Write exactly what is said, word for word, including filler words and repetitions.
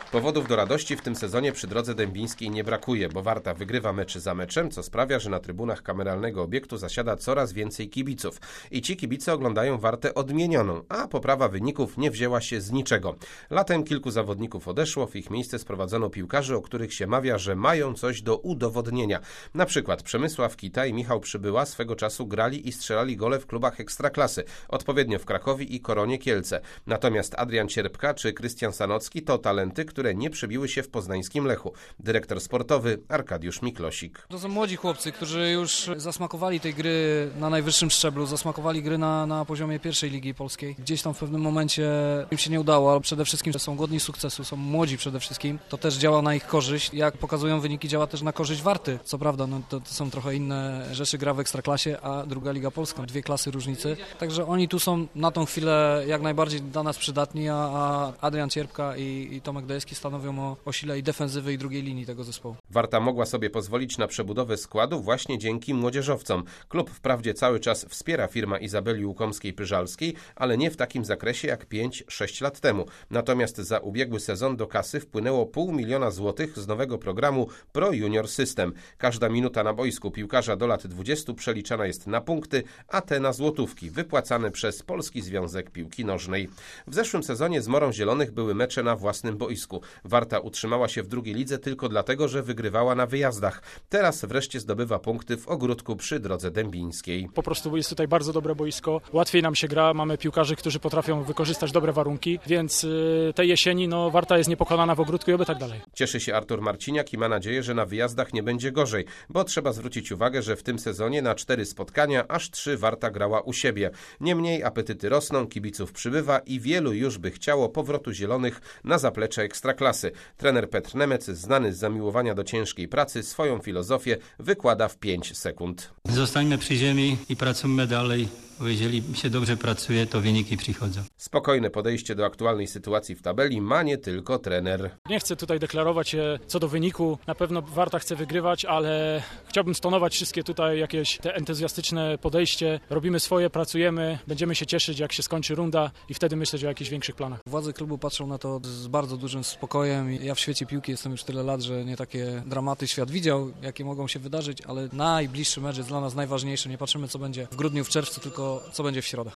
Powodów do radości w tym sezonie przy Drodze Dębińskiej nie brakuje, bo Warta wygrywa mecz za meczem, co sprawia, że na trybunach kameralnego obiektu zasiada coraz więcej kibiców. I ci kibice oglądają Wartę odmienioną, a poprawa wyników nie wzięła się z niczego. Latem kilku zawodników odeszło, w ich miejsce sprowadzono piłkarzy, o których się mawia, że mają coś do udowodnienia. Na przykład Przemysław Kita i Michał Przybyła swego czasu grali i strzelali gole w klubach ekstraklasy, odpowiednio w Krakowie i Koronie Kielce. Natomiast Adrian Cierpka czy Krystian Sanocki to talenty, które nie przebiły się w poznańskim Lechu. Dyrektor sportowy Arkadiusz Miklosik. To są młodzi chłopcy, którzy już zasmakowali tej gry na najwyższym szczeblu, zasmakowali gry na, na poziomie pierwszej ligi polskiej. Gdzieś tam w pewnym momencie im się nie udało, ale przede wszystkim, że są godni sukcesu, są młodzi przede wszystkim. To też działa na ich korzyść. Jak pokazują wyniki, działa też na korzyść Warty. Co prawda, no to, to są trochę inne rzeczy, gra w Ekstraklasie, a druga Liga Polska. Dwie klasy różnicy. Także oni tu są na tą chwilę jak najbardziej dla nas przydatni, a, a Adrian Cierpka i, i Tomek Dejewski stanowią o, o sile i defensywy i drugiej linii tego zespołu. Warta mogła sobie pozwolić na przebudowę składu właśnie dzięki młodzieżowcom. Klub wprawdzie cały czas wspiera firma Izabeli Łukomskiej-Pyżalskiej, ale nie w takim zakresie jak pięć sześć lat temu. Natomiast za ubiegły sezon do kasy wpłynęło pół miliona złotych z nowego programu Pro Junior System. Każda minuta na boisku piłkarza do lat dwudziestu przeliczana jest na punkty, a te na złotówki, wypłacane przez Polski Związek Piłki Nożnej. W zeszłym sezonie z Morą Zielonych były mecze na własnym boisku. Warta utrzymała się w drugiej lidze tylko dlatego, że wygrywała na wyjazdach. Teraz wreszcie zdobywa punkty w Ogródku przy Drodze Dębińskiej. Po prostu jest tutaj bardzo dobre boisko, łatwiej nam się gra, mamy piłkarzy, którzy potrafią wykorzystać dobre warunki, więc tej jesieni no, Warta jest niepokonana w Ogródku i oby tak dalej. Cieszy się Artur Marciniak i ma nadzieję, że na wyjazdach nie będzie gorzej, bo trzeba zwrócić uwagę, że w tym sezonie na cztery spotkania aż trzy Warta grała u siebie. Niemniej apetyty rosną, kibiców przybywa i wielu już by chciało powrotu zielonych na zaplecze Ekstraklasy. Trener Petr Nemec, znany z zamiłowania do ciężkiej pracy, swoją filozofię wykłada w pięć sekund. Zostańmy przy ziemi i pracujmy dalej, bo jeżeli się dobrze pracuje, to wyniki przychodzą. Spokojne podejście do aktualnej sytuacji w tabeli ma nie tylko trener. Nie chcę tutaj deklarować się co do wyniku, na pewno Warta chce wygrywać, ale chciałbym stonować wszystkie tutaj jakieś te entuzjastyczne podejście. Robimy swoje, pracujemy, będziemy się cieszyć, jak się skończy runda i wtedy myśleć o jakichś większych planach. Władze klubu patrzą na to z bardzo dużym spokojem. Ja w świecie piłki jestem już tyle lat, że nie takie dramaty świat widział, jakie mogą się wydarzyć, ale najbliższy mecz jest dla nas najważniejszy. Nie patrzymy, co będzie w grudniu, w czerwcu, tylko co będzie w środę.